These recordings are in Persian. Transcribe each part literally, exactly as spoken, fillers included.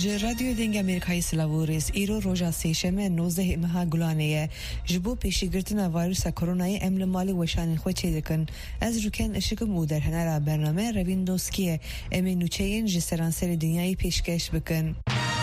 رادیو دنگ امریکای سلاوریس ایرو روژا سیشمه نوزده ماه گلانه جبو پیشی گرتنا ویروس کرونای امل مالی وشان خو چه دکن از روکن اشکم او در هنر برنامه روین دوسکیه امی نوچین جسرانسر دنیای پیشکش بکن.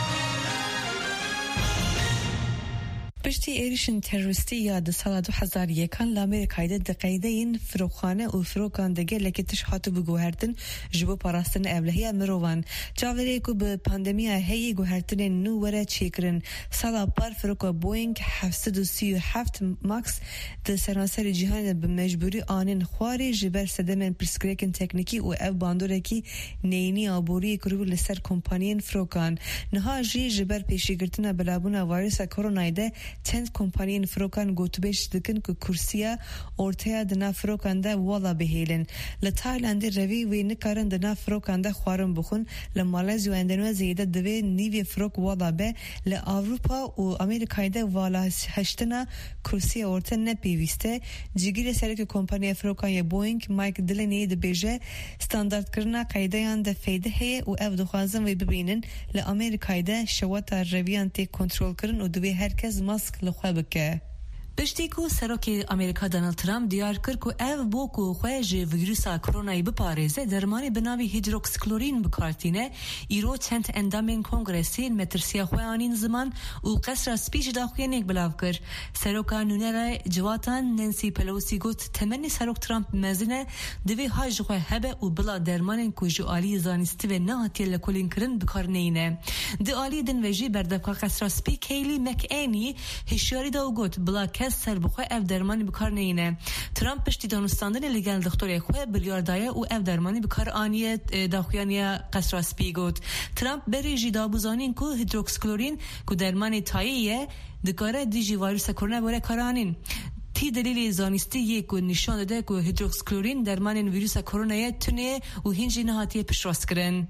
پشتی ایریشن تروریستی یاد سال دو هزار یکان لامریکای ده قیده این فروخانه و فروکاندگی لکتش هاتو بگوهردن جبو پاراستن اولهی مروان جاوری کو به پاندمی هی گوهردن نو وره چیکرن سال بار فروکا بوینگ هفتصد و سی و هفت ماکس ده سرانسر جهان به مجبوری آنین خواری جبر سدمن پرسکریکن تکنیکی و او باندورکی نینی آبوری کرو لسر کمپانین فروکان نها جی جبر پیشی گرتنا بلابونا ویروس کرونای ده چند کمپانیین فروکان گوتبش دکن که کرسیا ارتیا دنا فروکان ده والا بهیلن لتایلند روی و نکارن دنا فروکان ده خوارن بخون لمالزی و اندونزی ده دوی نیوی فروک والا به لأوروپا و امریکای ده والا هشتنا کرسیا ارتیا نپیوسته جگیر سری که کمپانی فروکان بوینگ مایک دلنی ده بیجه استاندارد کرنا قیدهان ده فیده هی و اف دخوازن و ببینن لامریکای ده شوات رویان تی کنترل کرن و دوی هرکس ماسک لخوا بکه. پشتی کو سروکی امریکا دونالد ترامپ دیار کرد که او بوکو خواه ویروسا کرونایی بپارزه درمانی بناوی هیدروکسکلورین بکارتینه ایرو چند اندامین کنگرسی مترسیا خواه آنین زمان و قصر سپیش داخوی نیک بلاو کرد. سروکا نونر جواتان ننسی پلوسی گوت تمنی سروک ترامپ مزنه دوی هاج خواه هبه و بلا درمانین که جو آلی زانستی و نهاتی لکولین کرن بکار نینه. دی آلی دن وجی بردفقا قصر سپی کیلی مکینی هشیاری داو گوت بلا سر بخواه اف درمانی بکار نینه. ترامپ پشتی دانستاندن لیگن دکتری خواه بلیاردایه و اف درمانی بکار آنیه داخویانی قصر سپی گوت. ترامپ بری جی دابوزانین که هیدروکسکلورین که درمانی تاییه دکاره دیجی ویروس کرونا باره کارانین. تی دلیل زانستی یک و نشان داده که هیدروکسکلورین درمان ویروس کرونا تونه و هنجی نهاتی پشراست کرن.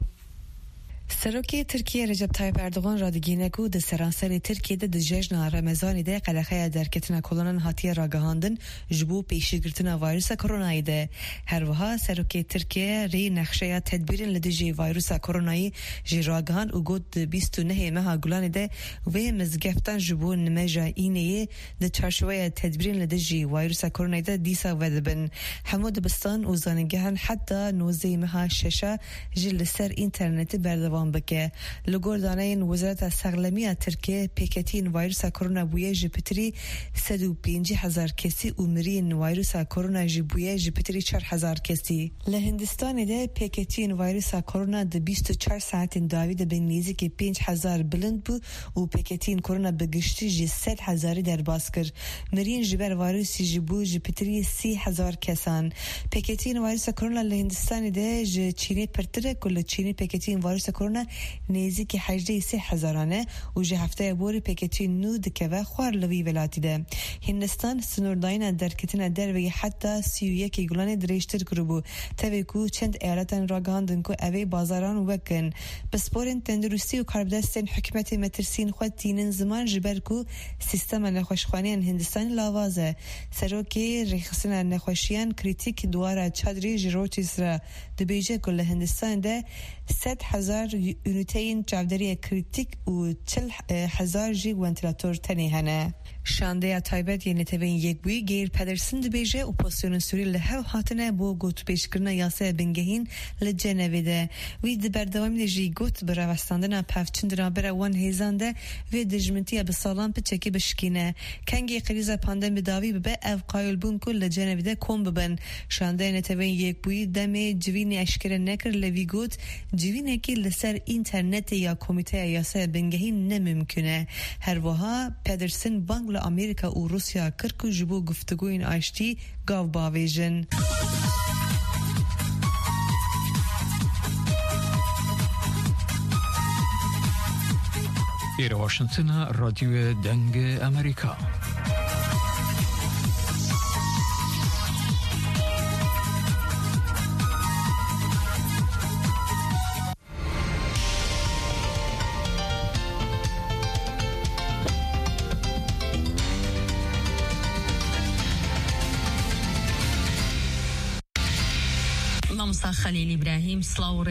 سروکی ترکیه رجب طایب اردوغان را دگینه کو ده سرانسر ترکیه ده ده جشن رمضانی ده قلقه درکتنا کلانن هاتی راگهاندن جبو پیشی گرتنا ویروس کرونایی ده. هر وها سروکی ترکیه ری نقشه تدبیرن لدیجی ویروس کرونایی جی راگهان و گود بیست و نه ماه گلانی ده و مزگفتان جبو نمجا اینه ده چارشوه تدبیرن لدیجی ویروس کرونایی ده دیسا ودبن همو دبستان و زانگهان حتی نوزه ماه ششه جل سر اینترنت بردوان بکه. لگوردانه وزارت سقلمی ترکیه پیکتین ویروس کرونا بویه جپتری صد و پنج هزار کسی و مرین ویروس کرونا جبویه جپتری چهار هزار کسی. لهندستان ده پیکتین ویروس کرونا ده بیست و چهار ساعت داوید به نیزی که پنج هزار بلند بود و پیکتین کرونا بگشتی جی صد هزاری در باز کرد. مرین جبر ویروس جبو جپتری سی هزار کسان. پیکتین ویروس کرونا لهندستان ده ج چینی پرتره کل چینی پیکتین ویروس کرونا نیزی که هجده سه هزارانه و جه هفته بوری پیکتین نو دکه و خوار لوی ولاتی ده. هندستان سنورداین در کتن در وی حتی سی و یک گلان دریشتر کربو تاوی کو چند ایالتان را گاندن که اوی بازاران وکن. بسپورن تندرستی و کاربدستن حکمت مترسین خود تینن زمان جبر کو سیستم نخوشخوانی هندستان لاوازه. سروکی ریخسن نخوشیان کریتیک دواره چادری جروتیس را دبیجه کل هندستان ده ست هزار یونیتین جاودری کریتیک و چل هزار جی ونتیلاتور تنی هنه. شانده تایبت یعنی تبین یک بوی گیر پدرسن دبیجه و پاسیون سوری لحو حاتنه بو گوت بیش کرنا یاسه بنگهین لجنوی ده. وی دبردوامی ده جی گوت براوستاندن پفچند را برا وان هیزانده وی دجمنتی بسالان پچکی بشکینه. کنگی قریزه پاندن بداوی ببه او قایل بون کل لجنوی ده کم ببن. شانده یعنی تبین یک بوی دم جوینی اشکره نکر لوی گوت جوینه که لسر اینترنت یا کمیته یاسه بنگهین نممکنه. هر وها پدرسن بانگ امریکا و روسیا کرکو جبو گفتگوین آشتی گاو باویجن. ایر واشنطن رادیو دنگ امریکا. مامۆستا خەلیل ئیبراهیم سڵاو